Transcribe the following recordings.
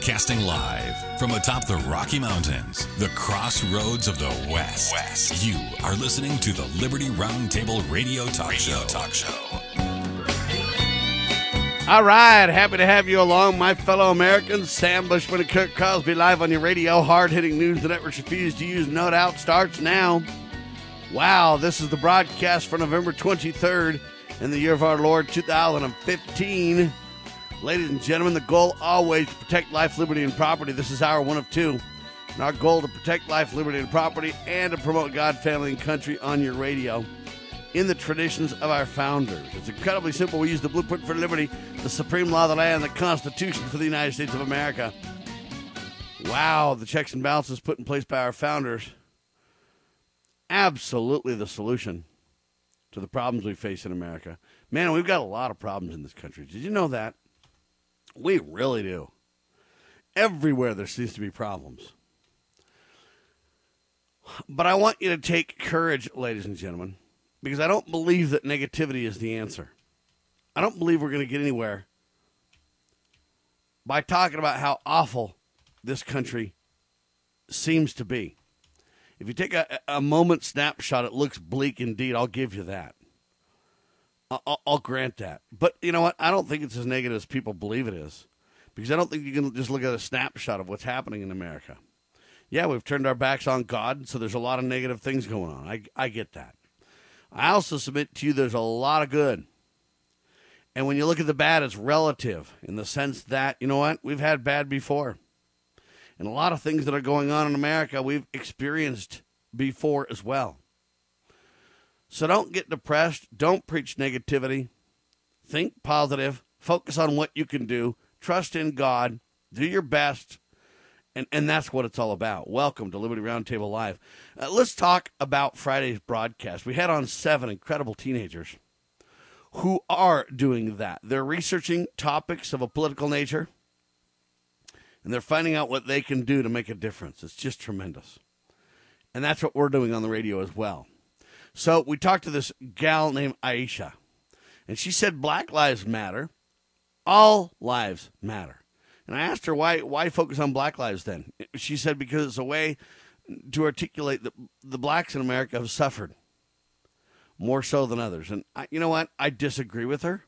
Broadcasting live from atop the Rocky Mountains, the crossroads of the West. You are listening to the Liberty Roundtable Radio Talk Show. All right, happy to have you along, my fellow Americans. Sam Bushman and Kirk Crosby live on your radio. Hard-hitting news the networks refuse to use. No doubt starts now. Wow, this is the broadcast for November 23rd in the year of our Lord 2015. Ladies and gentlemen, the goal always to protect life, liberty, and property. This is hour one of two. And our goal to protect life, liberty, and property and to promote God, family, and country on your radio in the traditions of our founders. It's incredibly simple. We use the blueprint for liberty, the supreme law of the land, the Constitution for the United States of America. Wow, the checks and balances put in place by our founders. Absolutely the solution to the problems we face in America. Man, we've got a lot of problems in this country. Did you know that? We really do. Everywhere there seems to be problems. But I want you to take courage, ladies and gentlemen, because I don't believe that negativity is the answer. I don't believe we're going to get anywhere by talking about how awful this country seems to be. If you take a moment snapshot, it looks bleak indeed. I'll give you that. I'll grant that. But you know what? I don't think it's as negative as people believe it is. Because I don't think you can just look at a snapshot of what's happening in America. Yeah, we've turned our backs on God, so there's a lot of negative things going on. I get that. I also submit to you there's a lot of good. And when you look at the bad, it's relative in the sense that, you know what? We've had bad before. And a lot of things that are going on in America we've experienced before as well. So don't get depressed. Don't preach negativity. Think positive. Focus on what you can do. Trust in God. Do your best. And that's what it's all about. Welcome to Liberty Roundtable Live. Let's talk about Friday's broadcast. We had on 7 incredible teenagers who are doing that. They're researching topics of a political nature. And they're finding out what they can do to make a difference. It's just tremendous. And that's what we're doing on the radio as well. So we talked to this gal named Aisha, and she said Black Lives Matter. All lives matter. And I asked her, why focus on Black lives then? She said because it's a way to articulate that the blacks in America have suffered more so than others. And you know what? I disagree with her.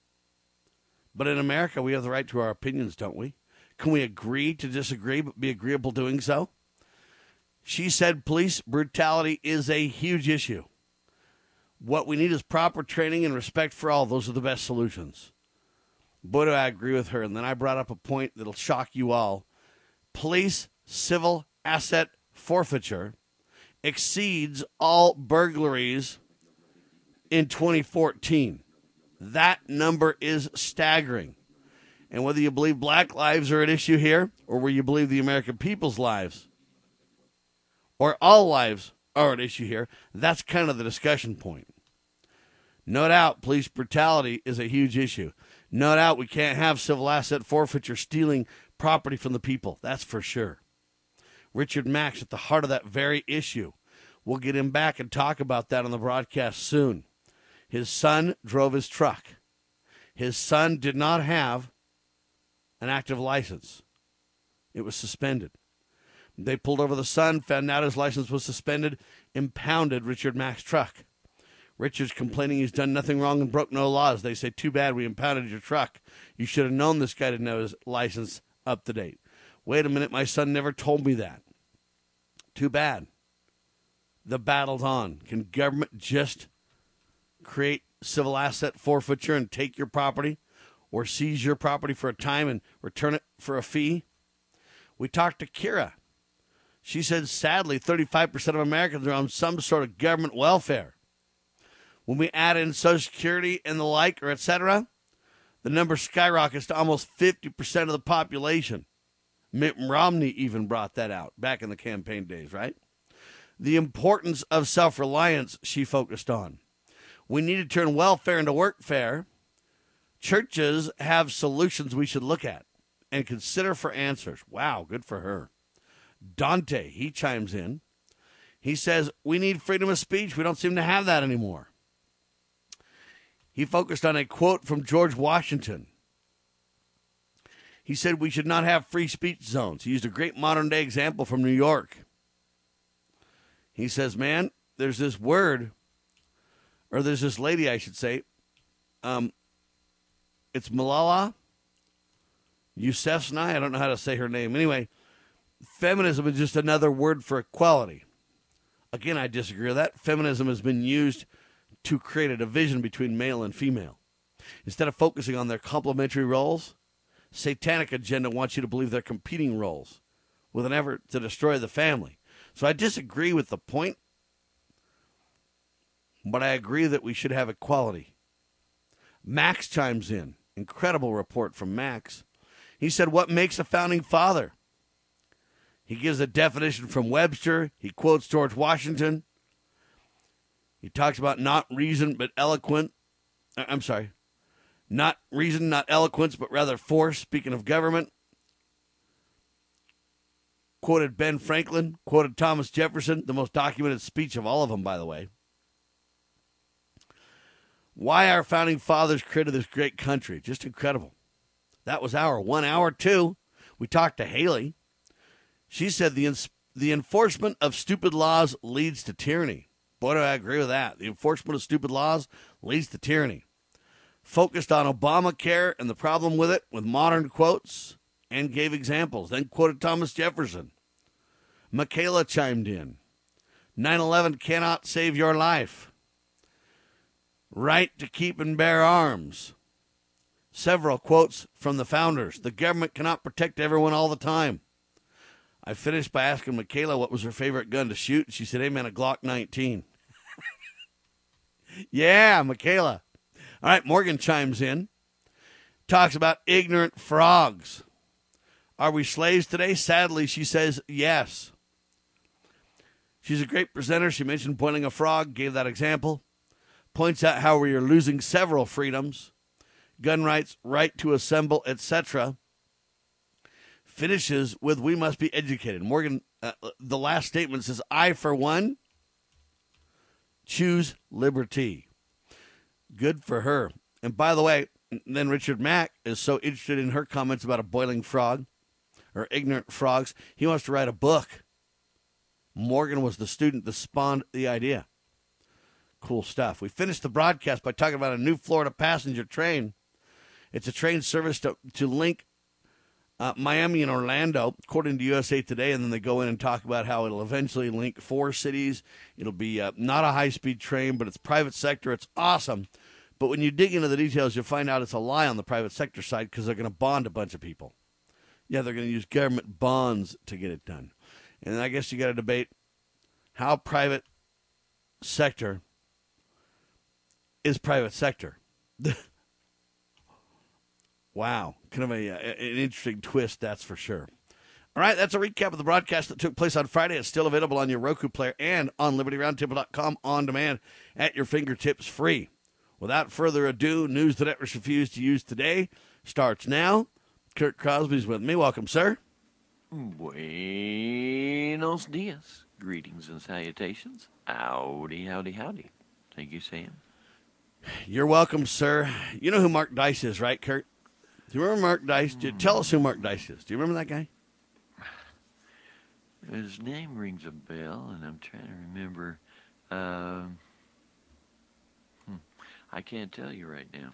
But in America, we have the right to our opinions, don't we? Can we agree to disagree but be agreeable doing so? She said police brutality is a huge issue. What we need is proper training and respect for all. Those are the best solutions. Boy, do I agree with her. And then I brought up a point that'll shock you all. Police civil asset forfeiture exceeds all burglaries in 2014. That number is staggering. And whether you believe black lives are at issue here, or whether you believe the American people's lives, or all lives are at issue here, that's kind of the discussion point. No doubt police brutality is a huge issue. No doubt we can't have civil asset forfeiture stealing property from the people. That's for sure. Richard Max at the heart of that very issue. We'll get him back and talk about that on the broadcast soon. His son drove his truck. His son did not have an active license. It was suspended. They pulled over the son, found out his license was suspended, impounded Richard Mack's truck. Richard's complaining he's done nothing wrong and broke no laws. They say, too bad we impounded your truck. You should have known this guy didn't have his license up to date. Wait a minute, my son never told me that. Too bad. The battle's on. Can government just create civil asset forfeiture and take your property or seize your property for a time and return it for a fee? We talked to Kira. She said, sadly, 35% of Americans are on some sort of government welfare. When we add in Social Security and the like, or et cetera, the number skyrockets to almost 50% of the population. Mitt Romney even brought that out back in the campaign days, right? The importance of self-reliance she focused on. We need to turn welfare into workfare. Churches have solutions we should look at and consider for answers. Wow, good for her. Dante, he chimes in. He says, we need freedom of speech. We don't seem to have that anymore. He focused on a quote from George Washington. He said we should not have free speech zones. He used a great modern-day example from New York. He says, man, there's this word, or there's this lady, I should say. It's Malala Yousafzai. I don't know how to say her name. Anyway, feminism is just another word for equality. Again, I disagree with that. Feminism has been used to create a division between male and female. Instead of focusing on their complementary roles, satanic agenda wants you to believe they're competing roles with an effort to destroy the family. So I disagree with the point, but I agree that we should have equality. Max chimes in. Incredible report from Max. He said, what makes a founding father? He gives a definition from Webster. He quotes George Washington. He talks about not reason, but eloquent. I'm sorry. Not reason, not eloquence, but rather force. Speaking of government. Quoted Ben Franklin. Quoted Thomas Jefferson. The most documented speech of all of them, by the way. Why our founding fathers created this great country. Just incredible. That was our 1 hour 2. We talked to Haley. She said the enforcement of stupid laws leads to tyranny. Boy, do I agree with that. The enforcement of stupid laws leads to tyranny. Focused on Obamacare and the problem with it with modern quotes and gave examples. Then quoted Thomas Jefferson. Michaela chimed in. 9/11 cannot save your life. Right to keep and bear arms. Several quotes from the founders. The government cannot protect everyone all the time. I finished by asking Michaela what was her favorite gun to shoot. She said, amen, a Glock 19. Yeah, Michaela. All right, Morgan chimes in. Talks about ignorant frogs. Are we slaves today? Sadly, she says yes. She's a great presenter. She mentioned boiling a frog, gave that example. Points out how we are losing several freedoms. Gun rights, right to assemble, etc. Finishes with, we must be educated. Morgan, the last statement says, I, for one, choose liberty. Good for her. And by the way, then Richard Mack is so interested in her comments about a boiling frog or ignorant frogs, he wants to write a book. Morgan was the student that spawned the idea. Cool stuff. We finished the broadcast by talking about a new Florida passenger train. It's a train service to link Miami and Orlando, according to USA Today, and then they go in and talk about how it'll eventually link 4 cities. It'll be not a high-speed train, but it's private sector. It's awesome. But when you dig into the details, you'll find out it's a lie on the private sector side because they're going to bond a bunch of people. Yeah, they're going to use government bonds to get it done. And I guess you got to debate how private sector is private sector. Wow. Kind of an interesting twist, that's for sure. All right, that's a recap of the broadcast that took place on Friday. It's still available on your Roku player and on LibertyRoundtable.com on demand at your fingertips free. Without further ado, news the networks refuse to use today starts now. Kurt Crosby's with me. Welcome, sir. Buenos dias. Greetings and salutations. Howdy, howdy, howdy. Thank you, Sam. You're welcome, sir. You know who Mark Dice is, right, Kurt? Do you remember Mark Dice? Tell us who Mark Dice is. Do you remember that guy? His name rings a bell, and I'm trying to remember. I can't tell you right now.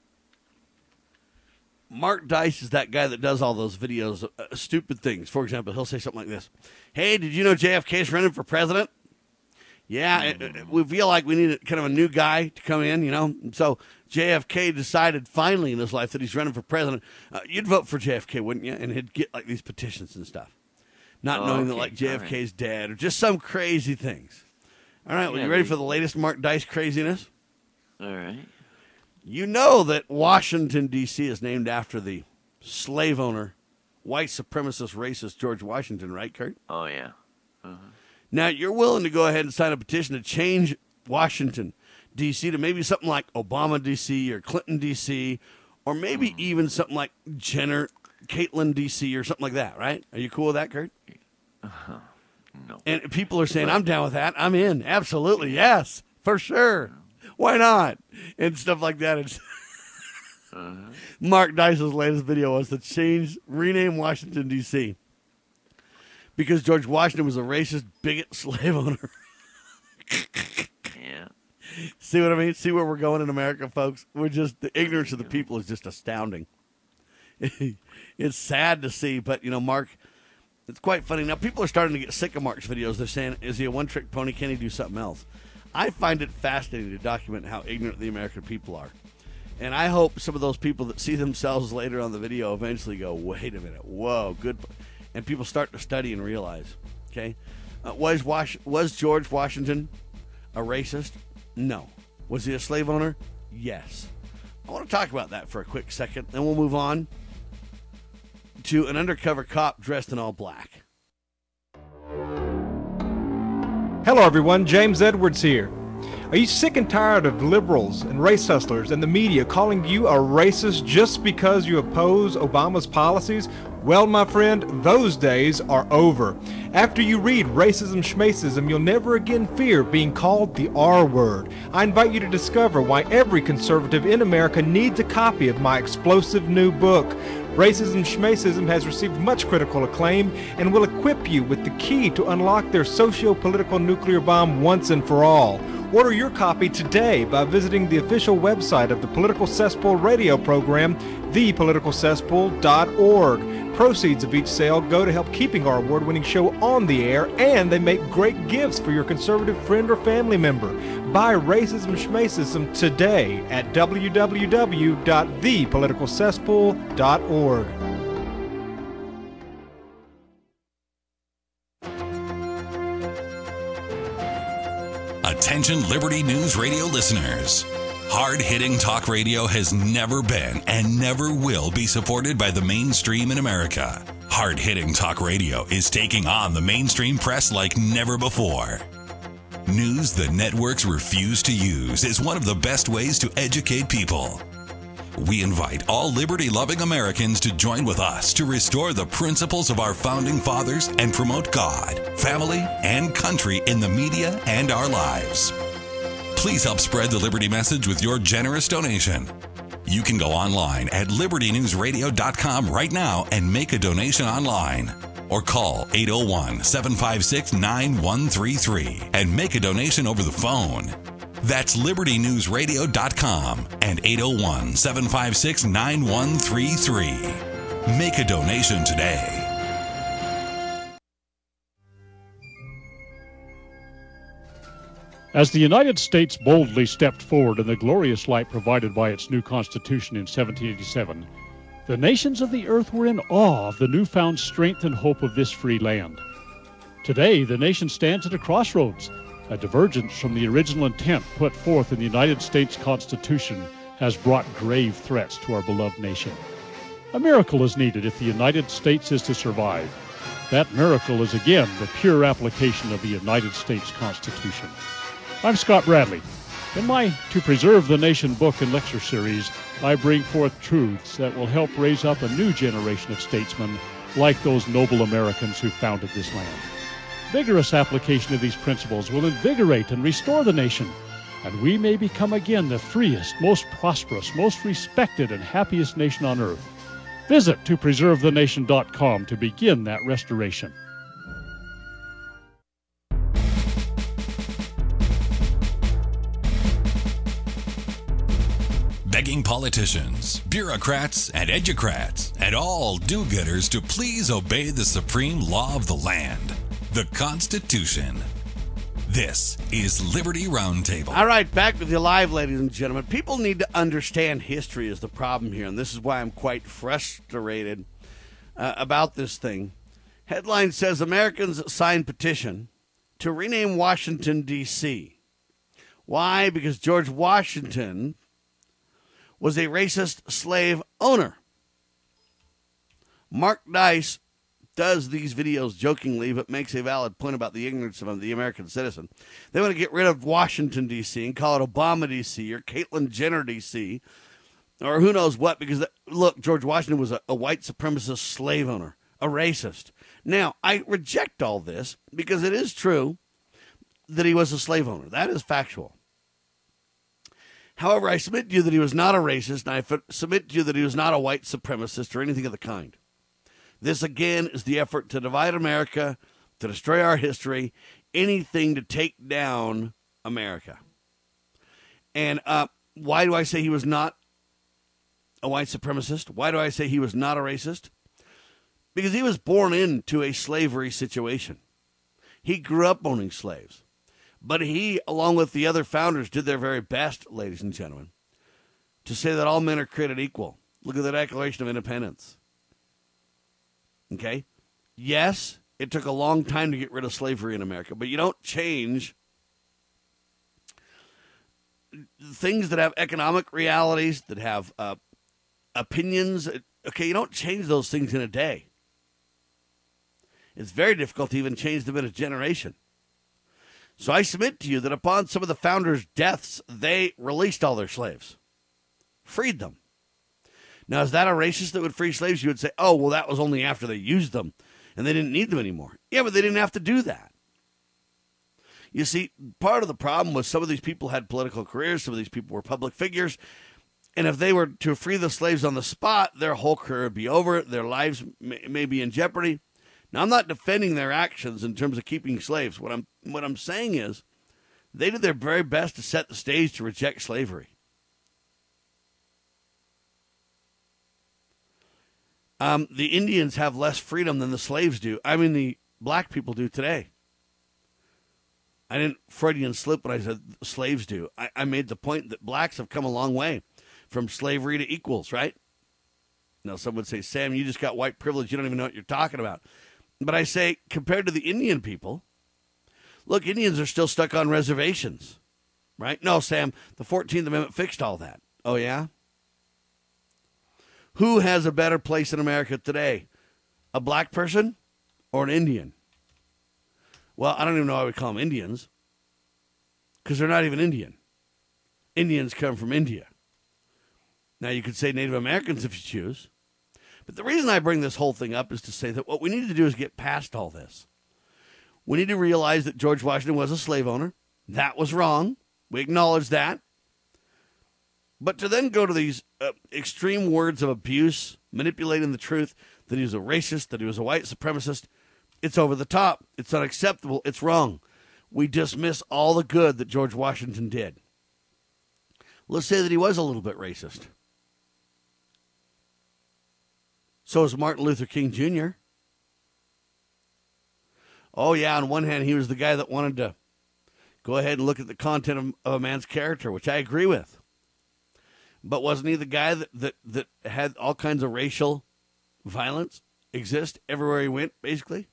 Mark Dice is that guy that does all those videos, stupid things. For example, he'll say something like this. Hey, did you know JFK is running for president? Yeah, we feel like we need kind of a new guy to come in, you know. So JFK decided finally in his life that he's running for president. You'd vote for JFK, wouldn't you? And he'd get like these petitions and stuff. Not knowing that like JFK's dead or just some crazy things. All right, well, you ready for the latest Mark Dice craziness? All right. You know that Washington, D.C. is named after the slave owner, white supremacist racist George Washington, right, Kurt? Oh, yeah. Uh-huh. Now, you're willing to go ahead and sign a petition to change Washington, D.C. to maybe something like Obama, D.C. or Clinton, D.C., or maybe even something like Jenner, Caitlin, D.C. or something like that, right? Are you cool with that, Kurt? No. And people are saying, I'm down with that. I'm in. Absolutely. Yes, for sure. Why not? And stuff like that. It's Mark Dice's latest video was to rename Washington, D.C. because George Washington was a racist, bigot, slave owner. Yeah. See what I mean? See where we're going in America, folks? The ignorance of the people is just astounding. It's sad to see, but, Mark, it's quite funny. Now, people are starting to get sick of Mark's videos. They're saying, is he a one-trick pony? Can he do something else? I find it fascinating to document how ignorant the American people are. And I hope some of those people that see themselves later on the video eventually go, wait a minute, whoa, good. And people start to study and realize, okay? Was George Washington a racist? No. Was he a slave owner? Yes. I want to talk about that for a quick second, then we'll move on to an undercover cop dressed in all black. Hello everyone, James Edwards here. Are you sick and tired of liberals and race hustlers and the media calling you a racist just because you oppose Obama's policies? Well, my friend, those days are over. After you read Racism Schmacism, you'll never again fear being called the R word. I invite you to discover why every conservative in America needs a copy of my explosive new book. Racism Schmacism has received much critical acclaim and will equip you with the key to unlock their socio-political nuclear bomb once and for all. Order your copy today by visiting the official website of the Political Cesspool radio program, thepoliticalcesspool.org. Proceeds of each sale go to help keeping our award-winning show on the air, and they make great gifts for your conservative friend or family member. Buy Racism Schmacism today at www.thepoliticalcesspool.org. Attention Liberty News Radio listeners. Hard-hitting talk radio has never been and never will be supported by the mainstream in America. Hard-hitting talk radio is taking on the mainstream press like never before. News the networks refuse to use is one of the best ways to educate people. We invite all liberty-loving Americans to join with us to restore the principles of our founding fathers and promote God, family, and country in the media and our lives. Please help spread the Liberty message with your generous donation. You can go online at libertynewsradio.com right now and make a donation online. Or call 801-756-9133 and make a donation over the phone. That's libertynewsradio.com and 801-756-9133. Make a donation today. As the United States boldly stepped forward in the glorious light provided by its new Constitution in 1787, the nations of the earth were in awe of the newfound strength and hope of this free land. Today, the nation stands at a crossroads. A divergence from the original intent put forth in the United States Constitution has brought grave threats to our beloved nation. A miracle is needed if the United States is to survive. That miracle is again the pure application of the United States Constitution. I'm Scott Bradley. In my To Preserve the Nation book and lecture series, I bring forth truths that will help raise up a new generation of statesmen like those noble Americans who founded this land. Vigorous application of these principles will invigorate and restore the nation, and we may become again the freest, most prosperous, most respected, and happiest nation on earth. Visit topreservethenation.com to begin that restoration. Begging politicians, bureaucrats, and educrats, and all do-gooders to please obey the supreme law of the land, the Constitution. This is Liberty Roundtable. All right, back with you live, ladies and gentlemen. People need to understand history is the problem here, and this is why I'm quite frustrated about this thing. Headline says, Americans sign petition to rename Washington, D.C. Why? Because George Washington was a racist slave owner. Mark Dice does these videos jokingly, but makes a valid point about the ignorance of the American citizen. They want to get rid of Washington, D.C. and call it Obama, D.C. or Caitlyn Jenner, D.C. or who knows what, because, look, George Washington was a white supremacist slave owner, a racist. Now, I reject all this because it is true that he was a slave owner. That is factual. However, I submit to you that he was not a racist, and I submit to you that he was not a white supremacist or anything of the kind. This, again, is the effort to divide America, to destroy our history, anything to take down America. And why do I say he was not a white supremacist? Why do I say he was not a racist? Because he was born into a slavery situation. He grew up owning slaves. But he, along with the other founders, did their very best, ladies and gentlemen, to say that all men are created equal. Look at the Declaration of Independence. Okay? Yes, it took a long time to get rid of slavery in America, but you don't change things that have economic realities, that have opinions. Okay, you don't change those things in a day. It's very difficult to even change them in a generation. So I submit to you that upon some of the founders' deaths, they released all their slaves, freed them. Now, is that a racist that would free slaves? You would say, oh, well, that was only after they used them and they didn't need them anymore. Yeah, but they didn't have to do that. You see, part of the problem was some of these people had political careers. Some of these people were public figures. And if they were to free the slaves on the spot, their whole career would be over. Their lives may be in jeopardy. Now, I'm not defending their actions in terms of keeping slaves. What I'm saying is they did their very best to set the stage to reject slavery. The Indians have less freedom than the slaves do. I mean, the black people do today. I didn't Freudian slip when I said slaves do. I made the point that blacks have come a long way from slavery to equals, right? Now, some would say, Sam, you just got white privilege. You don't even know what you're talking about. But I say, compared to the Indian people, look, Indians are still stuck on reservations, right? No, Sam, the 14th Amendment fixed all that. Oh, yeah? Who has a better place in America today? A black person or an Indian? Well, I don't even know why we call them Indians, because they're not even Indian. Indians come from India. Now, you could say Native Americans if you choose. But the reason I bring this whole thing up is to say that what we need to do is get past all this. We need to realize that George Washington was a slave owner. That was wrong. We acknowledge that. But to then go to these extreme words of abuse, manipulating the truth, that he was a racist, that he was a white supremacist, it's over the top. It's unacceptable. It's wrong. We dismiss all the good that George Washington did. Let's say that he was a little bit racist. So is Martin Luther King Jr. Oh, yeah, on one hand, he was the guy that wanted to go ahead and look at the content of a man's character, which I agree with. But wasn't he the guy that had all kinds of racial violence exist everywhere he went, basically?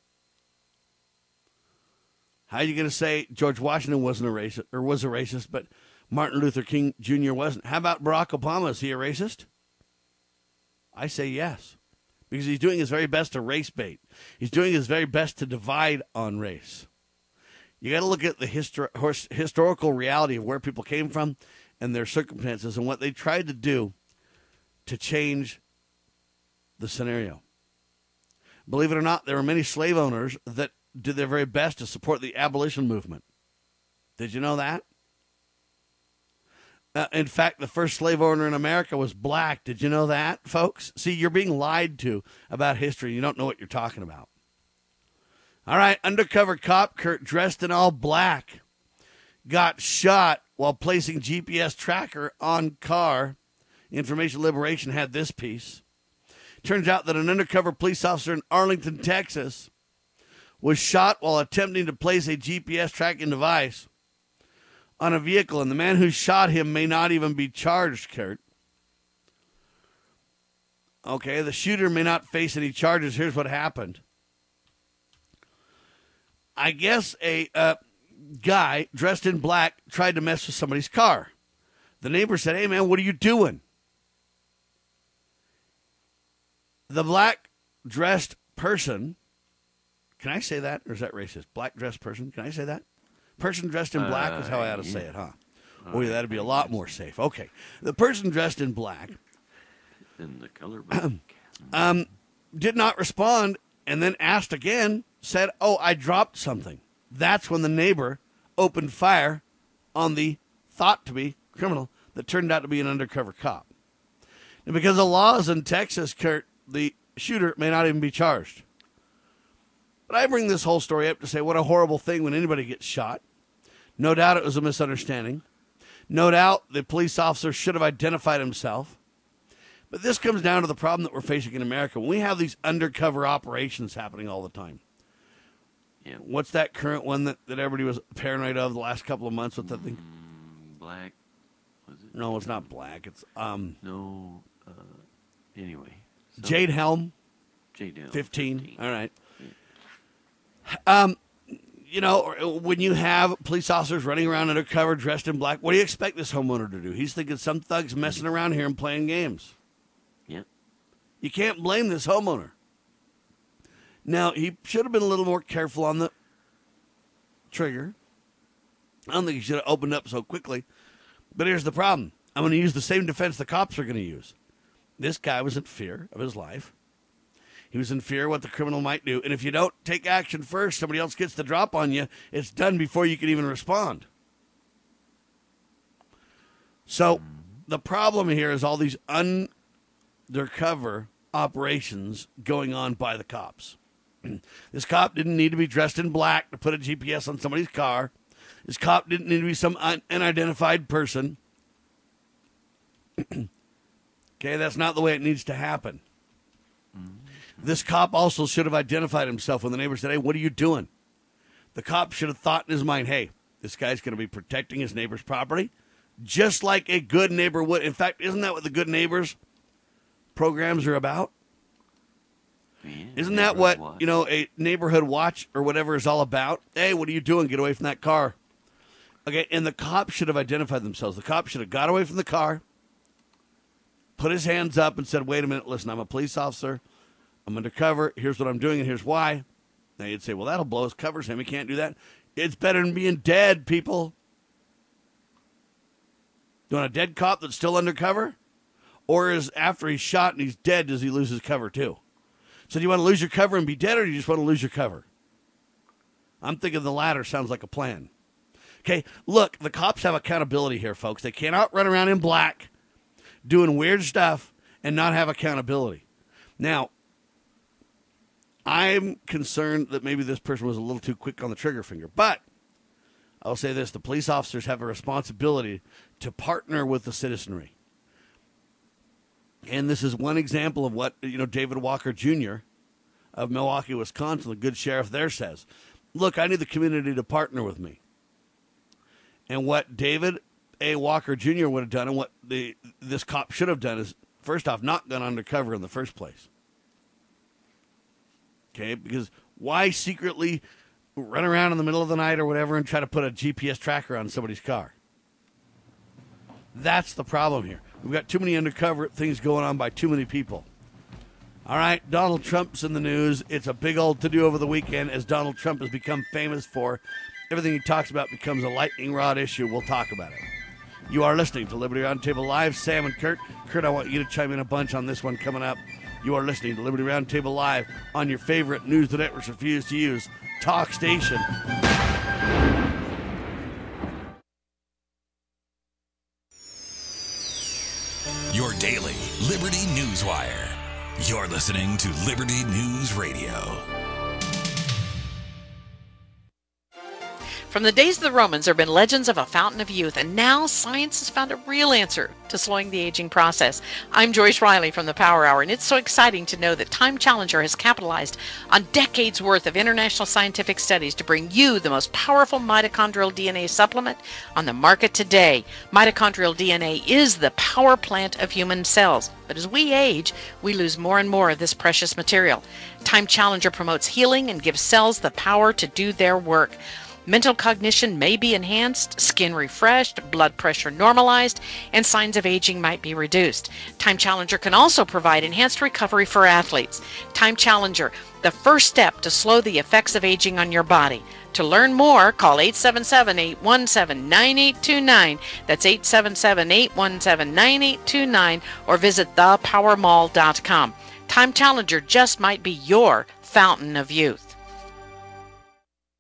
How are you going to say George Washington wasn't a racist, or was a racist, but Martin Luther King Jr. wasn't? How about Barack Obama? Is he a racist? I say yes. Because he's doing his very best to race bait. He's doing his very best to divide on race. You got to look at the historical reality of where people came from and their circumstances and what they tried to do to change the scenario. Believe it or not, there were many slave owners that did their very best to support the abolition movement. Did you know that? In fact, the first slave owner in America was black. Did you know that, folks? See, you're being lied to about history. You don't know what you're talking about. All right, undercover cop Kurt, dressed in all black, got shot while placing GPS tracker on car. Information Liberation had this piece. Turns out that an undercover police officer in Arlington, Texas, was shot while attempting to place a GPS tracking device on a vehicle, and the man who shot him may not even be charged, Kurt. Okay, the shooter may not face any charges. Here's what happened. I guess a guy dressed in black tried to mess with somebody's car. The neighbor said, "Hey, man, what are you doing?" The black-dressed person, can I say that, or is that racist? Black-dressed person, can I say that? Person dressed in black is how I ought to say it, huh? Oh, yeah, that'd be a lot more safe. Okay. The person dressed in black In the color book. did not respond, and then asked again, said, "Oh, I dropped something." That's when the neighbor opened fire on the thought-to-be criminal that turned out to be an undercover cop. And because of laws in Texas, Kurt, the shooter may not even be charged. But I bring this whole story up to say what a horrible thing when anybody gets shot. No doubt it was a misunderstanding. No doubt the police officer should have identified himself. But this comes down to the problem that we're facing in America. When we have these undercover operations happening all the time. Yeah. What's that current one that everybody was paranoid of the last couple of months with that thing? Black, was it? No, it's not Black. It's No, anyway. Jade Helm. Jade Helm. 15. All right. Yeah. When you have police officers running around undercover dressed in black, what do you expect this homeowner to do? He's thinking some thug's messing around here and playing games. Yeah. You can't blame this homeowner. Now, he should have been a little more careful on the trigger. I don't think he should have opened up so quickly. But here's the problem. I'm going to use the same defense the cops are going to use. This guy was in fear of his life. He was in fear of what the criminal might do. And if you don't take action first, somebody else gets the drop on you. It's done before you can even respond. So the problem here is all these undercover operations going on by the cops. This cop didn't need to be dressed in black to put a GPS on somebody's car. This cop didn't need to be some unidentified person. Okay, that's not the way it needs to happen. This cop also should have identified himself when the neighbor said, "Hey, what are you doing?" The cop should have thought in his mind, "Hey, this guy's going to be protecting his neighbor's property, just like a good neighbor would." In fact, isn't that what the Good Neighbors programs are about? Yeah, Isn't that what, a neighborhood watch or whatever is all about? Hey, what are you doing? Get away from that car. Okay, and the cop should have identified themselves. The cop should have got away from the car, put his hands up and said, "Wait a minute, listen, I'm a police officer. I'm undercover. Here's what I'm doing, and here's why." Now you'd say, well, that'll blow his covers him. He can't do that. It's better than being dead, people. You want a dead cop that's still undercover? Or is after he's shot and he's dead, does he lose his cover too? So do you want to lose your cover and be dead, or do you just want to lose your cover? I'm thinking the latter sounds like a plan. Okay, look, the cops have accountability here, folks. They cannot run around in black doing weird stuff and not have accountability. Now, I'm concerned that maybe this person was a little too quick on the trigger finger. But I'll say this, the police officers have a responsibility to partner with the citizenry. And this is one example of what, David Walker Jr. of Milwaukee, Wisconsin, the good sheriff there says. Look, I need the community to partner with me. And what David A. Walker Jr. would have done and what this cop should have done is, first off, not gone undercover in the first place. Okay, because why secretly run around in the middle of the night or whatever and try to put a GPS tracker on somebody's car? That's the problem here. We've got too many undercover things going on by too many people. All right, Donald Trump's in the news. It's a big old to-do over the weekend as Donald Trump has become famous for. Everything he talks about becomes a lightning rod issue. We'll talk about it. You are listening to Liberty Roundtable Live. Sam and Kurt. Kurt, I want you to chime in a bunch on this one coming up. You are listening to Liberty Roundtable Live on your favorite news the networks refuse to use, talk station. Your daily Liberty News Wire. You're listening to Liberty News Radio. From the days of the Romans, there have been legends of a fountain of youth, and now science has found a real answer to slowing the aging process. I'm Joyce Riley from the Power Hour, and it's so exciting to know that Time Challenger has capitalized on decades worth of international scientific studies to bring you the most powerful mitochondrial DNA supplement on the market today. Mitochondrial DNA is the power plant of human cells, but as we age, we lose more and more of this precious material. Time Challenger promotes healing and gives cells the power to do their work. Mental cognition may be enhanced, skin refreshed, blood pressure normalized, and signs of aging might be reduced. Time Challenger can also provide enhanced recovery for athletes. Time Challenger, the first step to slow the effects of aging on your body. To learn more, call 877-817-9829. That's 877-817-9829, or visit thepowermall.com. Time Challenger just might be your fountain of youth.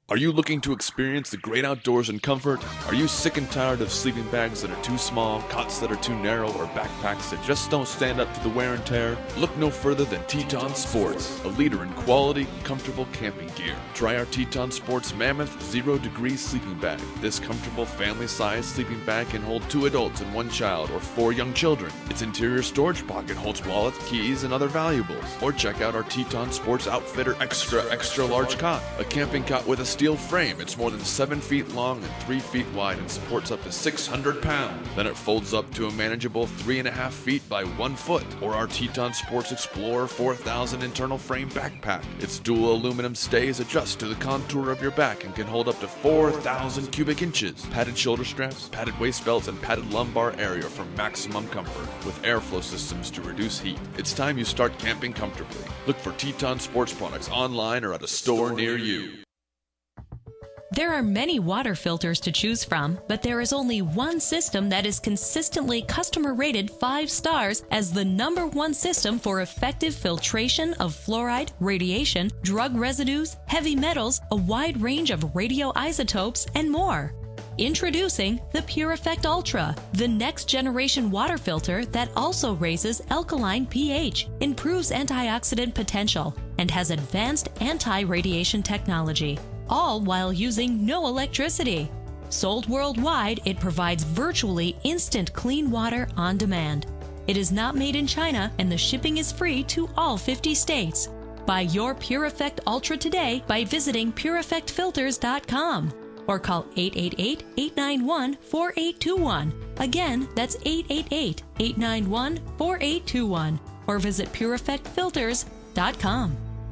Are you looking to experience the great outdoors in comfort? Are you sick and tired of sleeping bags that are too small, cots that are too narrow, or backpacks that just don't stand up to the wear and tear? Look no further than Teton Sports, a leader in quality, comfortable camping gear. Try our Teton Sports Mammoth 0 Degree sleeping bag. This comfortable family-sized sleeping bag can hold 2 adults and 1 child, or 4 young children. Its interior storage pocket holds wallets, keys, and other valuables. Or check out our Teton Sports Outfitter Extra Large Cot, a camping cot with a steel frame. It's more than 7 feet long and 3 feet wide and supports up to 600 pounds. Then it folds up to a manageable 3.5 feet by 1 foot. Or our Teton Sports Explorer 4000 internal frame backpack. Its dual aluminum stays adjust to the contour of your back and can hold up to 4,000 cubic inches. Padded shoulder straps, padded waist belts, and padded lumbar area for maximum comfort, with airflow systems to reduce heat. It's time you start camping comfortably. Look for Teton Sports products online or at a store near you. There are many water filters to choose from, but there is only one system that is consistently customer rated 5 stars as the #1 system for effective filtration of fluoride, radiation, drug residues, heavy metals, a wide range of radioisotopes, and more. Introducing the Pure Effect Ultra, the next generation water filter that also raises alkaline pH, improves antioxidant potential, and has advanced anti-radiation technology, all while using no electricity. Sold worldwide, it provides virtually instant clean water on demand. It is not made in China, and the shipping is free to all 50 states. Buy your Pure Effect Ultra today by visiting PureEffectFilters.com or call 888-891-4821. Again, that's 888-891-4821 or visit PureEffectFilters.com.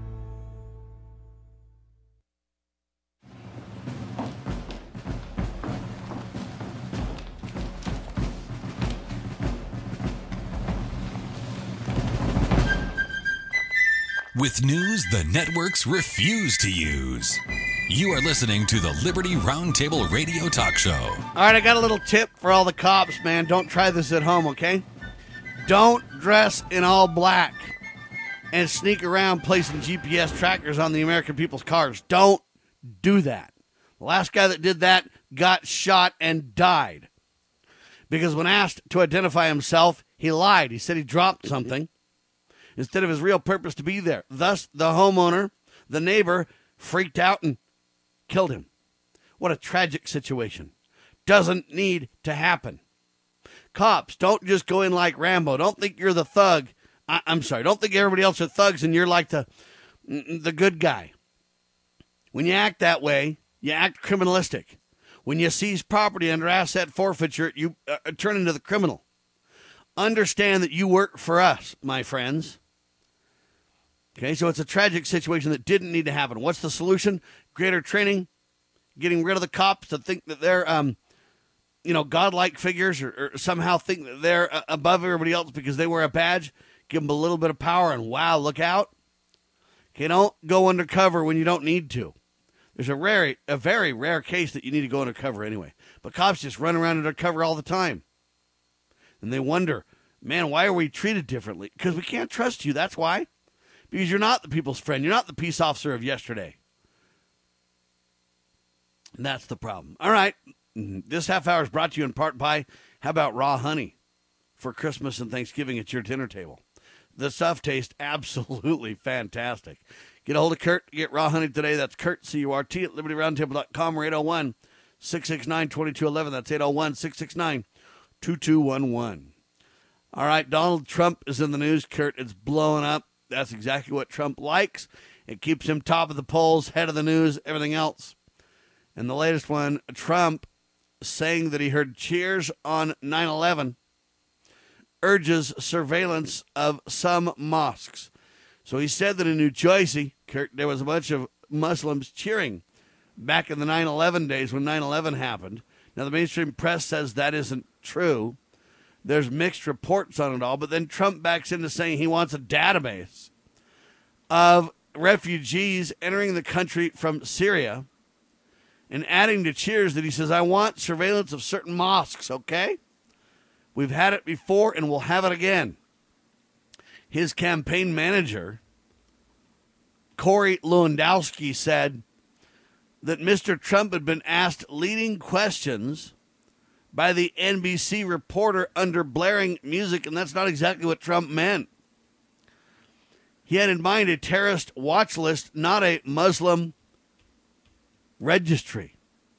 With news the networks refuse to use. You are listening to the Liberty Roundtable Radio Talk Show. All right, I got a little tip for all the cops, man. Don't try this at home, okay? Don't dress in all black and sneak around placing GPS trackers on the American people's cars. Don't do that. The last guy that did that got shot and died. Because when asked to identify himself, he lied. He said he dropped something instead of his real purpose to be there. Thus, the homeowner, the neighbor, freaked out and killed him. What a tragic situation. Doesn't need to happen. Cops, don't just go in like Rambo. Don't think you're the thug. I'm sorry, don't think everybody else are thugs and you're like the good guy. When you act that way, you act criminalistic. When you seize property under asset forfeiture, you turn into the criminal. Understand that you work for us, my friends. Okay, so it's a tragic situation that didn't need to happen. What's the solution? Greater training, getting rid of the cops to think that they're, godlike figures or somehow think that they're above everybody else because they wear a badge. Give them a little bit of power and wow, look out. Okay, don't go undercover when you don't need to. There's a very rare case that you need to go undercover anyway. But cops just run around undercover all the time. And they wonder, man, why are we treated differently? Because we can't trust you, that's why. Because you're not the people's friend. You're not the peace officer of yesterday. And that's the problem. All right. This half hour is brought to you in part by, how about raw honey for Christmas and Thanksgiving at your dinner table? The stuff tastes absolutely fantastic. Get a hold of Kurt. Get raw honey today. That's Kurt, C-U-R-T, at LibertyRoundtable.com or 801-669-2211. That's 801-669-2211. All right, Donald Trump is in the news, Kurt. It's blowing up. That's exactly what Trump likes. It keeps him top of the polls, head of the news, everything else. And the latest one, Trump saying that he heard cheers on 9/11, urges surveillance of some mosques. So he said that in New Jersey, Kurt, there was a bunch of Muslims cheering back in the 9/11 days when 9/11 happened. Now, the mainstream press says that isn't true. There's mixed reports on it all, but then Trump backs into saying he wants a database of refugees entering the country from Syria and adding to cheers that he says, I want surveillance of certain mosques, okay? We've had it before and we'll have it again. His campaign manager, Corey Lewandowski, said that Mr. Trump had been asked leading questions by the NBC reporter under blaring music, and that's not exactly what Trump meant. He had in mind a terrorist watch list, not a Muslim registry.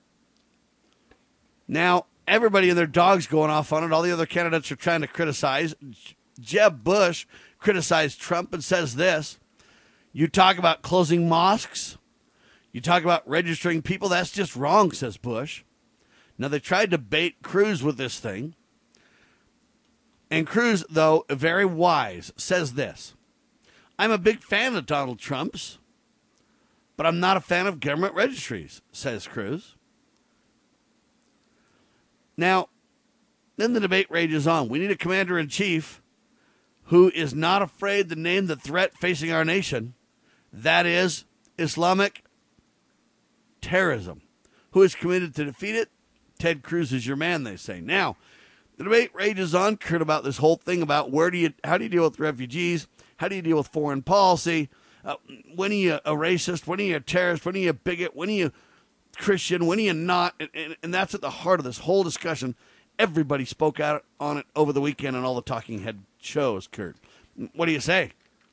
Now, everybody and their dog's going off on it. All the other candidates are trying to criticize. Jeb Bush criticized Trump and says this: you talk about closing mosques, you talk about registering people, that's just wrong, says Bush. Now, they tried to bait Cruz with this thing. And Cruz, though very wise, says this: I'm a big fan of Donald Trump's, but I'm not a fan of government registries, says Cruz. Now, then the debate rages on. We need a commander-in-chief who is not afraid to name the threat facing our nation. That is Islamic terrorism. Who is committed to defeat it? Ted Cruz is your man, they say. Now, the debate rages on, Kurt, about this whole thing about how do you deal with refugees? How do you deal with foreign policy? When are you a racist? When are you a terrorist? When are you a bigot? When are you Christian? When are you not? And that's at the heart of this whole discussion. Everybody spoke out on it over the weekend on all the talking head shows, Kurt. What do you say?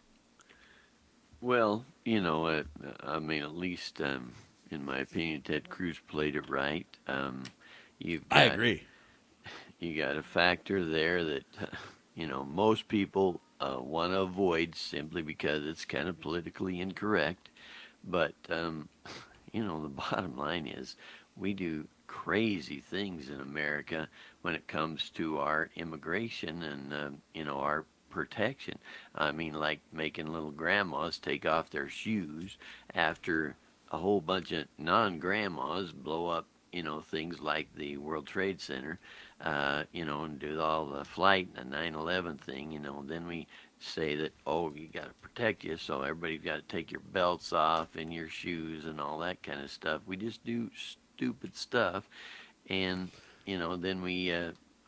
Well, I mean, at least in my opinion, Ted Cruz played it right. I agree. You got a factor there that, most people want to avoid simply because it's kind of politically incorrect. But, the bottom line is we do crazy things in America when it comes to our immigration and, our protection. I mean, like making little grandmas take off their shoes after a whole bunch of non-grandmas blow up, things like the World Trade Center, and do all the flight and the 9/11 thing, then we say that, you got to protect you, so everybody's got to take your belts off and your shoes and all that kind of stuff. We just do stupid stuff, and, then we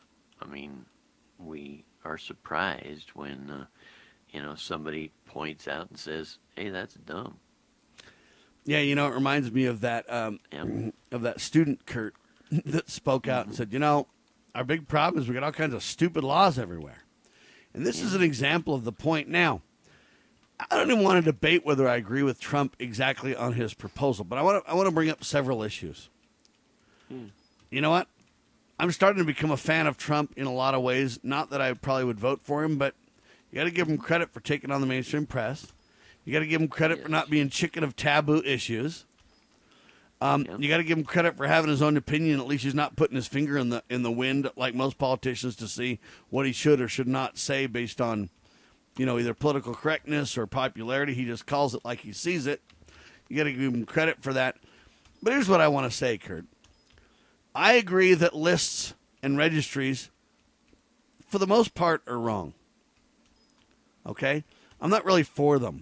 are surprised when, somebody points out and says, hey, that's dumb. Yeah, it reminds me of that of that student, Kurt, that spoke out and said, our big problem is we got all kinds of stupid laws everywhere. And this is an example of the point. Now, I don't even want to debate whether I agree with Trump exactly on his proposal, but I want to bring up several issues. You know what? I'm starting to become a fan of Trump in a lot of ways. Not that I probably would vote for him, but you got to give him credit for taking on the mainstream press. You got to give him credit for not being chicken of taboo issues. You got to give him credit for having his own opinion. At least he's not putting his finger in the wind like most politicians to see what he should or should not say based on, either political correctness or popularity. He just calls it like he sees it. You got to give him credit for that. But here's what I want to say, Kurt. I agree that lists and registries, for the most part, are wrong. Okay? I'm not really for them.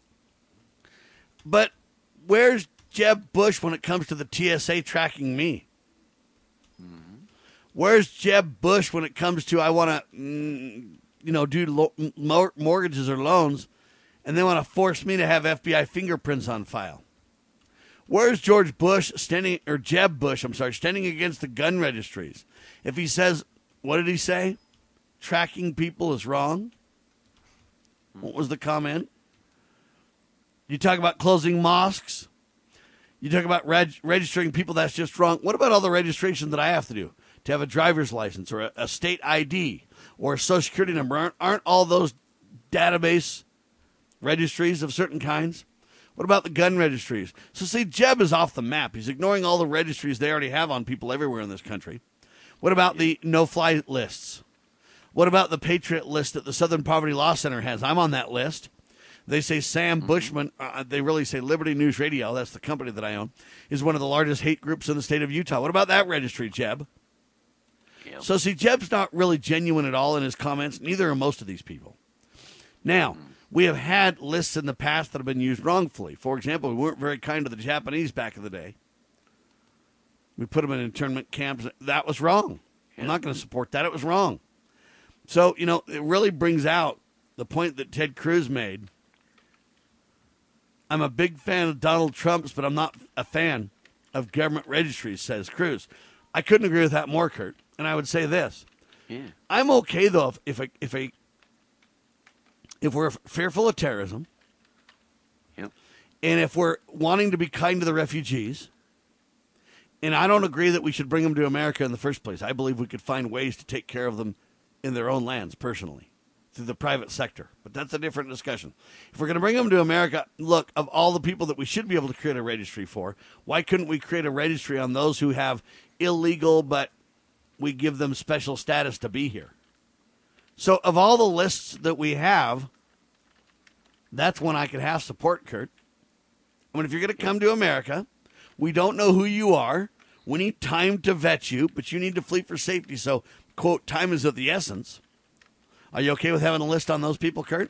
But where's Jeb Bush when it comes to the TSA tracking me? Mm-hmm. Where's Jeb Bush when it comes to I want to, do mortgages or loans, and they want to force me to have FBI fingerprints on file? Where's Jeb Bush standing against the gun registries? If he says, what did he say? Tracking people is wrong. What was the comment? You talk about closing mosques. You talk about registering people. That's just wrong. What about all the registration that I have to do to have a driver's license or a state ID or a social security number? Aren't all those database registries of certain kinds? What about the gun registries? So see, Jeb is off the map. He's ignoring all the registries they already have on people everywhere in this country. What about the no-fly lists? What about the Patriot list that the Southern Poverty Law Center has? I'm on that list. They say Sam Bushman, they really say Liberty News Radio, that's the company that I own, is one of the largest hate groups in the state of Utah. What about that registry, Jeb? Yeah. So see, Jeb's not really genuine at all in his comments. Neither are most of these people. Now, we have had lists in the past that have been used wrongfully. For example, we weren't very kind to the Japanese back in the day. We put them in internment camps. That was wrong. I'm not going to support that. It was wrong. So, it really brings out the point that Ted Cruz made. I'm a big fan of Donald Trump's, but I'm not a fan of government registries, says Cruz. I couldn't agree with that more, Kurt. And I would say this. Yeah. I'm okay, though, if we're fearful of terrorism, Yep. and if we're wanting to be kind to the refugees, and I don't agree that we should bring them to America in the first place. I believe we could find ways to take care of them in their own lands personally, through the private sector. But that's a different discussion. If we're going to bring them to America, look, of all the people that we should be able to create a registry for, why couldn't we create a registry on those who have illegal, but we give them special status to be here? So of all the lists that we have, that's one I could have support, Kurt. I mean, if you're going to come to America, we don't know who you are. We need time to vet you, but you need to flee for safety. So, quote, time is of the essence. Are you okay with having a list on those people, Kurt?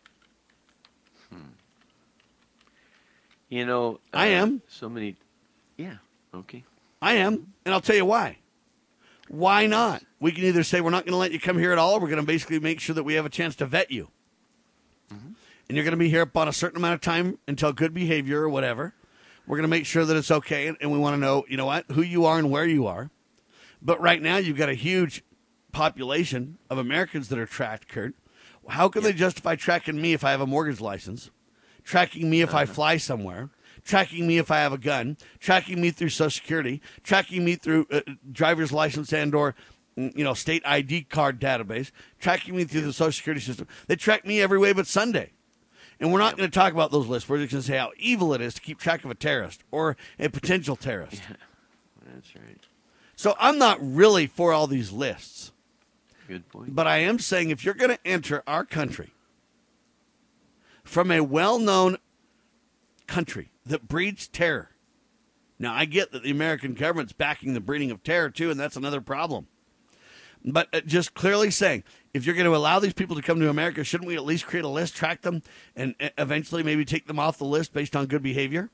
You know, I am. So many. Yeah. Okay. I am, and I'll tell you why. Why not? We can either say we're not going to let you come here at all, or we're going to basically make sure that we have a chance to vet you. Mm-hmm. And you're going to be here upon a certain amount of time until good behavior or whatever. We're going to make sure that it's okay, and we want to know, you know what, who you are and where you are. But right now, you've got a huge population of Americans that are tracked, Kurt. How can they justify tracking me if I have a mortgage license, tracking me if I fly somewhere, tracking me if I have a gun, tracking me through Social Security, tracking me through driver's license and or state ID card database, tracking me through the Social Security system? They track me every way but Sunday. And we're not going to talk about those lists. We're just going to say how evil it is to keep track of a terrorist or a potential terrorist. Yeah, that's right. So I'm not really for all these lists. Good point. But I am saying if you're going to enter our country from a well-known country that breeds terror. Now, I get that the American government's backing the breeding of terror, too, and that's another problem. But just clearly saying, if you're going to allow these people to come to America, shouldn't we at least create a list, track them, and eventually maybe take them off the list based on good behavior?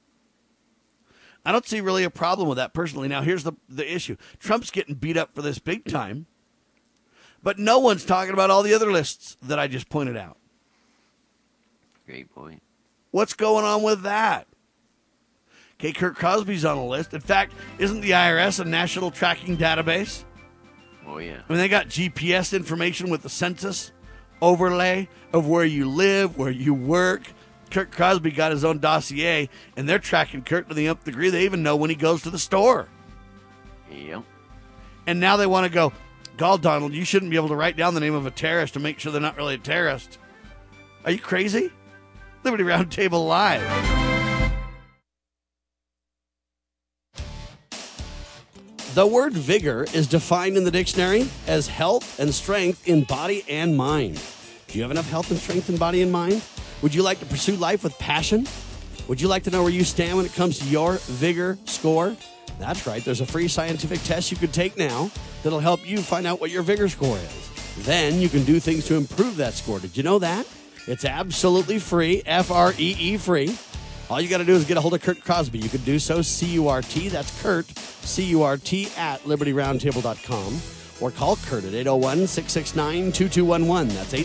I don't see really a problem with that personally. Now, here's the issue. Trump's getting beat up for this big time, but no one's talking about all the other lists that I just pointed out. Great point. What's going on with that? Okay, Kurt Crosby's on the list. In fact, isn't the IRS a national tracking database? Oh, yeah. I mean, they got GPS information with the census overlay of where you live, where you work. Kurt Crosby got his own dossier, and they're tracking Kurt to the nth degree. They even know when he goes to the store. Yep. And now they want to go, God, Donald, you shouldn't be able to write down the name of a terrorist to make sure they're not really a terrorist. Are you crazy? Liberty Roundtable Live. The word vigor is defined in the dictionary as health and strength in body and mind. Do you have enough health and strength in body and mind? Would you like to pursue life with passion? Would you like to know where you stand when it comes to your vigor score? That's right. There's a free scientific test you can take now that'll help you find out what your vigor score is. Then you can do things to improve that score. Did you know that? It's absolutely free, Free free. All you got to do is get a hold of Kurt Crosby. You can do so, C-U-R-T, that's Kurt, C-U-R-T, at LibertyRoundtable.com. Or call Kurt at 801-669-2211. That's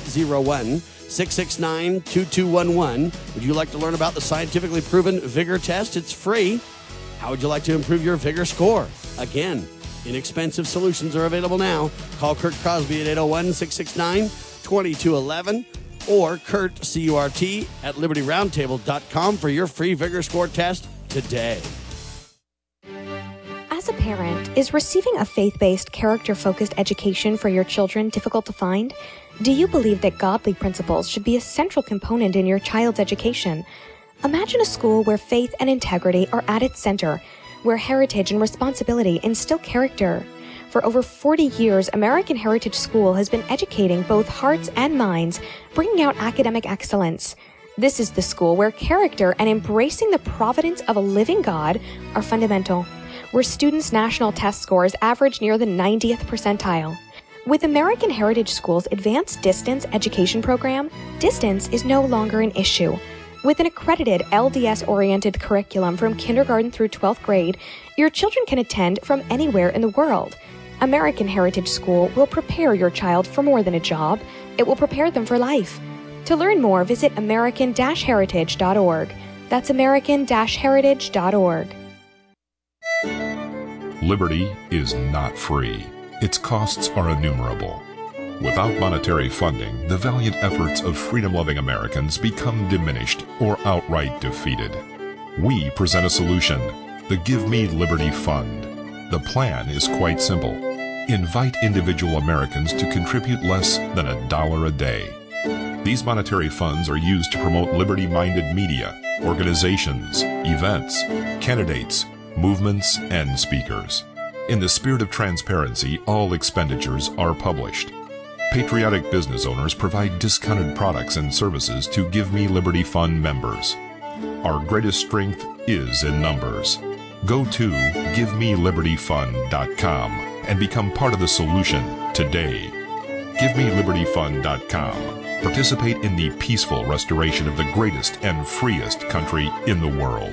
801-669-2211. Would you like to learn about the scientifically proven vigor test? It's free. How would you like to improve your vigor score? Again, inexpensive solutions are available now. Call Kurt Crosby at 801-669-2211. Or Kurt, C-U-R-T, at LibertyRoundtable.com for your free vigor score test today. As a parent, is receiving a faith-based, character-focused education for your children difficult to find? Do you believe that godly principles should be a central component in your child's education? Imagine a school where faith and integrity are at its center, where heritage and responsibility instill character. For over 40 years, American Heritage School has been educating both hearts and minds, bringing out academic excellence. This is the school where character and embracing the providence of a living God are fundamental, where students' national test scores average near the 90th percentile. With American Heritage School's Advanced Distance Education Program, distance is no longer an issue. With an accredited LDS-oriented curriculum from kindergarten through 12th grade, your children can attend from anywhere in the world. American Heritage School will prepare your child for more than a job. It will prepare them for life. To learn more, visit American-Heritage.org. That's American-Heritage.org. Liberty is not free. Its costs are innumerable. Without monetary funding, the valiant efforts of freedom-loving Americans become diminished or outright defeated. We present a solution, the Give Me Liberty Fund. The plan is quite simple. Invite individual Americans to contribute less than $1 a day. These monetary funds are used to promote liberty-minded media, organizations, events, candidates, movements, and speakers. In the spirit of transparency, all expenditures are published. Patriotic business owners provide discounted products and services to Give Me Liberty Fund members. Our greatest strength is in numbers. Go to GiveMeLibertyFund.com and become part of the solution today. GiveMeLibertyFund.com. Participate in the peaceful restoration of the greatest and freest country in the world.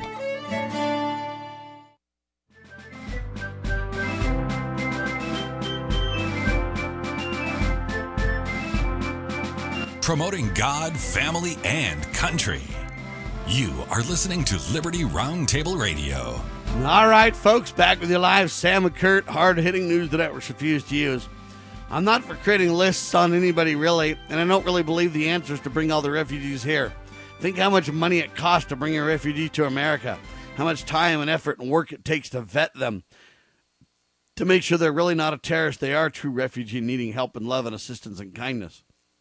Promoting God, family, and country. You are listening to Liberty Roundtable Radio. All right, folks, back with you live. Sam McCurt, hard-hitting news the networks refuse to use. I'm not for creating lists on anybody, really, and I don't really believe the answer is to bring all the refugees here. Think how much money it costs to bring a refugee to America, how much time and effort and work it takes to vet them, to make sure they're really not a terrorist. They are a true refugee needing help and love and assistance and kindness.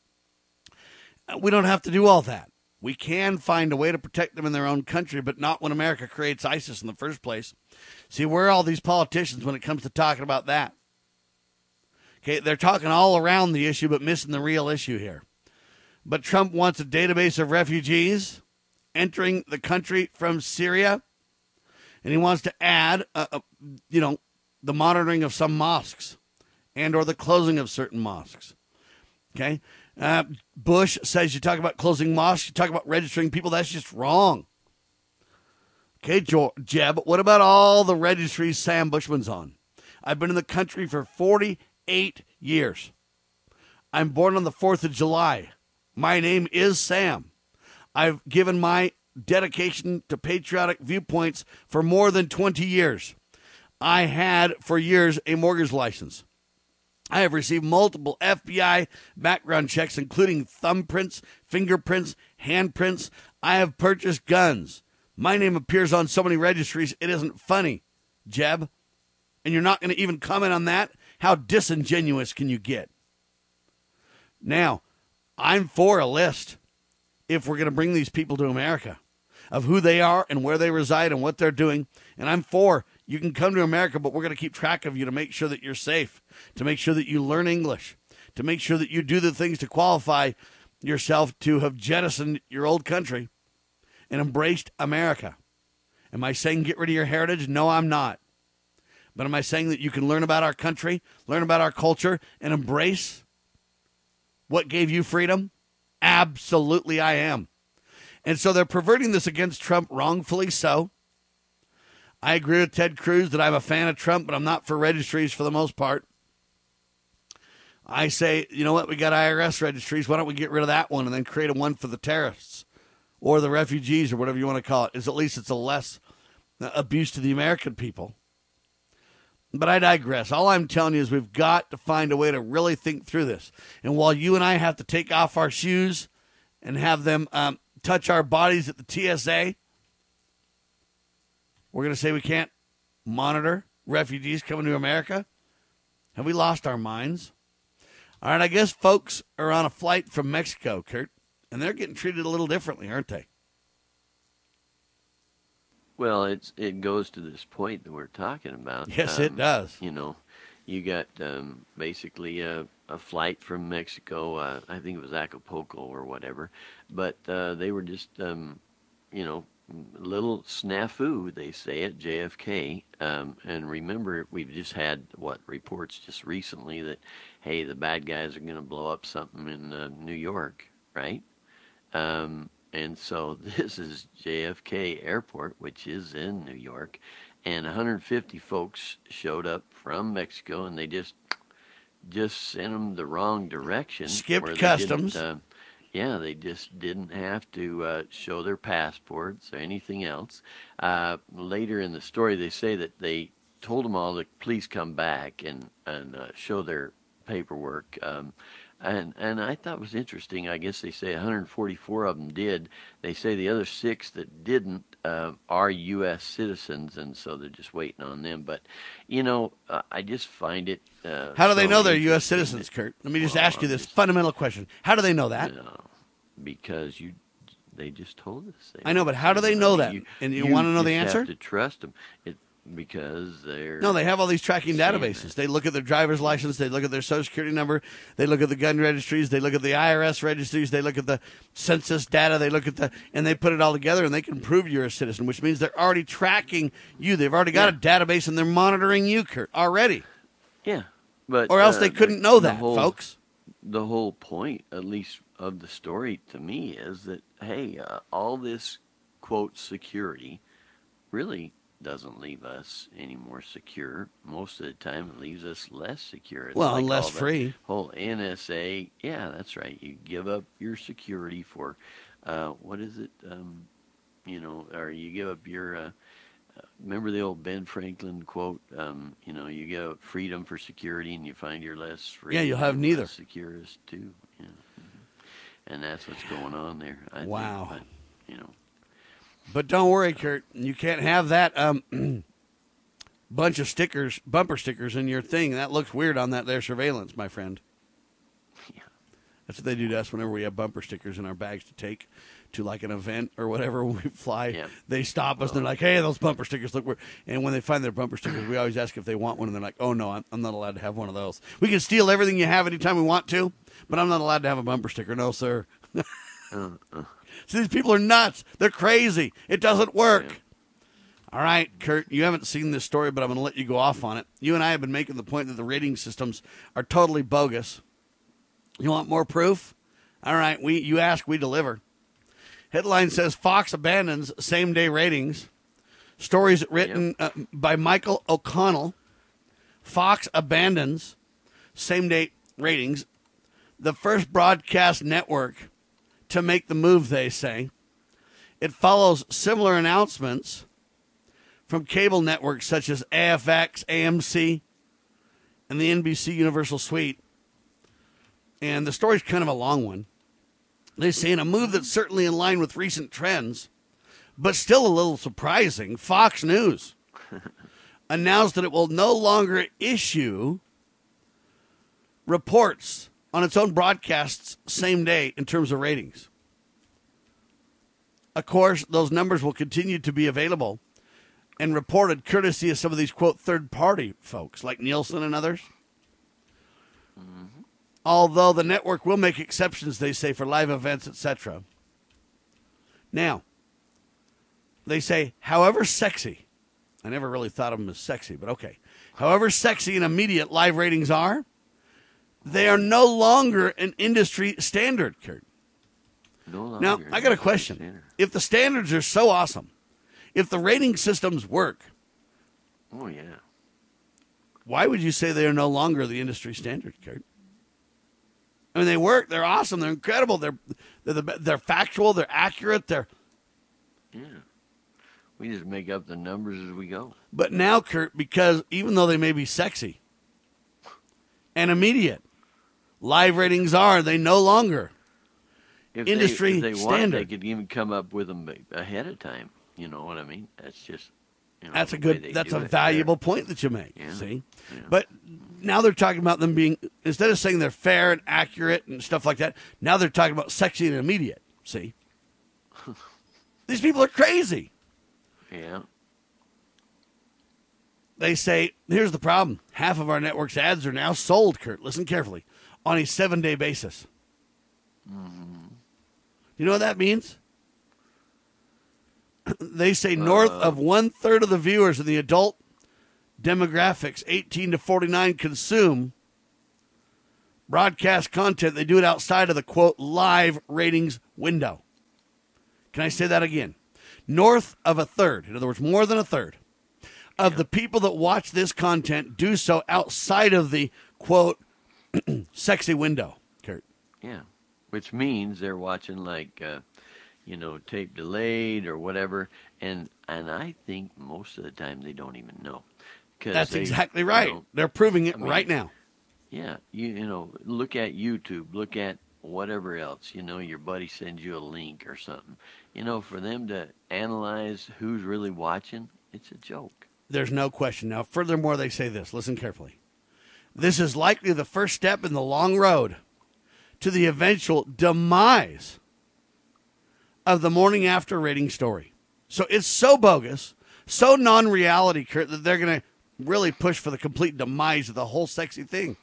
We don't have to do all that. We can find a way to protect them in their own country, but not when America creates ISIS in the first place. See, where are all these politicians when it comes to talking about that? Okay, they're talking all around the issue, but missing the real issue here. But Trump wants a database of refugees entering the country from Syria, and he wants to add, the monitoring of some mosques and or the closing of certain mosques. Okay? Bush says you talk about closing mosques, you talk about registering people. That's just wrong. Okay, Jeb, what about all the registries Sam Bushman's on? I've been in the country for 48 years. I'm born on the 4th of July. My name is Sam. I've given my dedication to patriotic viewpoints for more than 20 years. I had, for years, a mortgage license. I have received multiple FBI background checks, including thumbprints, fingerprints, handprints. I have purchased guns. My name appears on so many registries, it isn't funny, Jeb. And you're not going to even comment on that? How disingenuous can you get? Now, I'm for a list, if we're going to bring these people to America, of who they are and where they reside and what they're doing. And I'm for you can come to America, but we're going to keep track of you to make sure that you're safe, to make sure that you learn English, to make sure that you do the things to qualify yourself to have jettisoned your old country and embraced America. Am I saying get rid of your heritage? No, I'm not. But am I saying that you can learn about our country, learn about our culture, and embrace what gave you freedom? Absolutely, I am. And so they're perverting this against Trump, wrongfully so. I agree with Ted Cruz that I'm a fan of Trump, but I'm not for registries for the most part. I say, you know what, we got IRS registries. Why don't we get rid of that one and then create a one for the terrorists or the refugees or whatever you want to call it? At least it's a less abuse to the American people. But I digress. All I'm telling you is we've got to find a way to really think through this. And while you and I have to take off our shoes and have them touch our bodies at the TSA, we're going to say we can't monitor refugees coming to America? Have we lost our minds? All right, I guess folks are on a flight from Mexico, Kurt, and they're getting treated a little differently, aren't they? Well, it goes to this point that we're talking about. Yes, it does. You got basically a flight from Mexico. I think it was Acapulco or whatever, but they were just little snafu, they say, at JFK. And remember, we've just had reports just recently that, hey, the bad guys are going to blow up something in New York, right? And so this is JFK Airport, which is in New York, and 150 folks showed up from Mexico, and they just sent them the wrong direction. Skipped customs. They just didn't have to show their passports or anything else. Later in the story, they say that they told them all to please come back and show their paperwork. And I thought it was interesting. I guess they say 144 of them did. They say the other 6 that didn't are U.S. citizens, and so they're just waiting on them. But, I just find it. How do they know they're U.S. citizens, Kurt? Let me just ask you this fundamental question. How do they know that? Because they just told us. I know, but how do they know that? And you want to know the answer? You have to trust them. Because they're... No, they have all these tracking databases. They look at their driver's license. They look at their Social Security number. They look at the gun registries. They look at the IRS registries. They look at the census data. They look at and they put it all together, and they can prove you're a citizen, which means they're already tracking you. They've already got a database, and they're monitoring you, Kurt, already. Yeah. But or else they couldn't know that, folks. The whole point, at least of the story to me, is that, hey, all this, quote, security really doesn't leave us any more secure. Most of the time it leaves us less secure. It's and less free. Whole NSA, yeah, that's right. You give up your security for, what is it, or you give up your, remember the old Ben Franklin quote, you give up freedom for security and you find you're less free. Yeah, you'll have neither. Less secure as too. Yeah. And that's what's going on there. I think, but, But don't worry, Kurt. You can't have that bunch of stickers, bumper stickers in your thing. That looks weird on that there surveillance, my friend. Yeah. That's what they do to us whenever we have bumper stickers in our bags to take to like an event or whatever when we fly. Yeah. They stop us and they're like, hey, those bumper stickers look weird. And when they find their bumper stickers, we always ask if they want one. And they're like, oh, no, I'm not allowed to have one of those. We can steal everything you have anytime we want to, but I'm not allowed to have a bumper sticker. No, sir. So these people are nuts. They're crazy. It doesn't work. Yeah. All right, Kurt, you haven't seen this story, but I'm going to let you go off on it. You and I have been making the point that the rating systems are totally bogus. You want more proof? All right, you ask, we deliver. Headline says Fox abandons same-day ratings. Stories written by Michael O'Connell. Fox abandons same-day ratings. The first broadcast network to make the move, they say. It follows similar announcements from cable networks such as AFX, AMC, and the NBC Universal Suite. And the story's kind of a long one. They say in a move that's certainly in line with recent trends, but still a little surprising, Fox News announced that it will no longer issue reports on its own broadcasts same day in terms of ratings. Of course, those numbers will continue to be available and reported courtesy of some of these, quote, third-party folks like Nielsen and others. Mm-hmm. Although the network will make exceptions, they say, for live events, etc. Now, they say, however sexy, I never really thought of them as sexy, but okay. However sexy and immediate live ratings are, they are no longer an industry standard, Kurt. Now, I got a question. Standard. If the standards are so awesome, if the rating systems work, oh yeah, why would you say they are no longer the industry standard, Kurt? I mean, they work. They're awesome. They're incredible. They're factual. They're accurate. Yeah. We just make up the numbers as we go. But now, Kurt, because even though they may be sexy and immediate, live ratings are, they no longer industry if they standard. Want, they could even come up with them ahead of time. You know what I mean? That's just, that's a valuable point that you make. Yeah. See, but now they're talking about them being, instead of saying they're fair and accurate and stuff like that, now they're talking about sexy and immediate. See, these people are crazy. Yeah. They say, here's the problem. Half of our network's ads are now sold, Kurt. Listen carefully. On a 7-day basis. Mm-hmm. You know what that means? They say north of 1/3 of the viewers in the adult demographics, 18 to 49, consume broadcast content. They do it outside of the, quote, live ratings window. Can I say that again? North of 1/3, in other words, more than 1/3 of the people that watch this content do so outside of the, quote, sexy window, Kurt. Yeah, which means they're watching like, tape delayed or whatever, and I think most of the time they don't even know. That's exactly right. They're proving it right now. Yeah, you know, look at YouTube, look at whatever else. You know, your buddy sends you a link or something. You know, for them to analyze who's really watching, it's a joke. There's no question. Now, furthermore, they say this. Listen carefully. This is likely the first step in the long road to the eventual demise of the morning after rating story. So it's so bogus, so non-reality, Kurt, that they're going to really push for the complete demise of the whole sexy thing.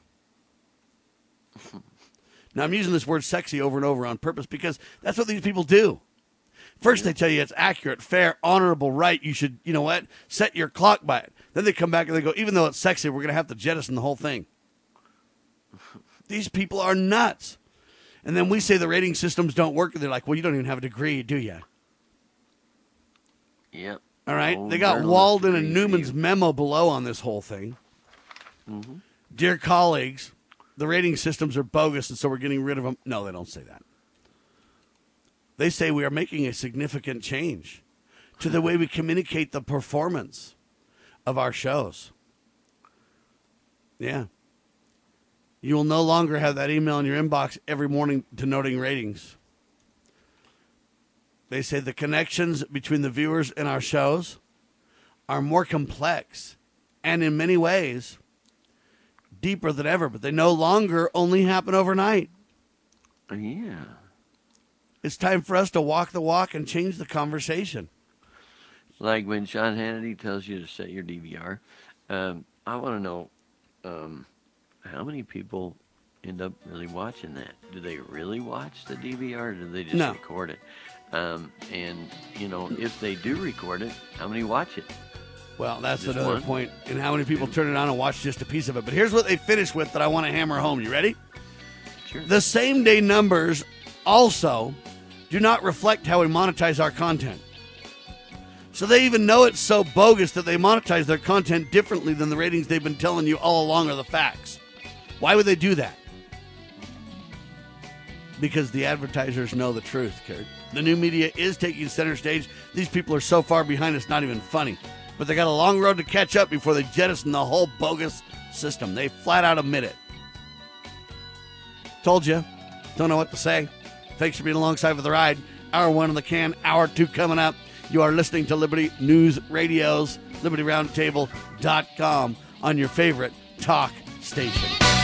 Now, I'm using this word sexy over and over on purpose because that's what these people do. First, they tell you it's accurate, fair, honorable, right. You should, you know what, set your clock by it. Then they come back and they go, even though it's sexy, we're going to have to jettison the whole thing. These people are nuts. And then we say the rating systems don't work, and they're like, well, you don't even have a degree, do you? Yep. All right? They got Walden and Newman's memo below on this whole thing. Mm-hmm. Dear colleagues, the rating systems are bogus, and so we're getting rid of them. No, they don't say that. They say we are making a significant change to the way we communicate the performance of our shows. Yeah. You will no longer have that email in your inbox every morning denoting ratings. They say the connections between the viewers and our shows are more complex and in many ways deeper than ever, but they no longer only happen overnight. Yeah. It's time for us to walk the walk and change the conversation. Like when Sean Hannity tells you to set your DVR, I want to know how many people end up really watching that. Do they really watch the DVR, or do they just record it? And, you know, if they do record it, how many watch it? Well, that's Just another one? point. And how many people turn it on and watch just a piece of it. But here's what they finish with that I want to hammer home. You ready? Sure. The same-day numbers also do not reflect how we monetize our content. So they even know it's so bogus that they monetize their content differently than the ratings they've been telling you all along are the facts. Why would they do that? Because the advertisers know the truth, Kurt. The new media is taking center stage. These people are so far behind, it's not even funny. But they got a long road to catch up before they jettison the whole bogus system. They flat out admit it. Told you. Don't know what to say. Thanks for being alongside for the ride. Hour 1 in the can, hour 2 coming up. You are listening to Liberty News Radio's LibertyRoundtable.com on your favorite talk station.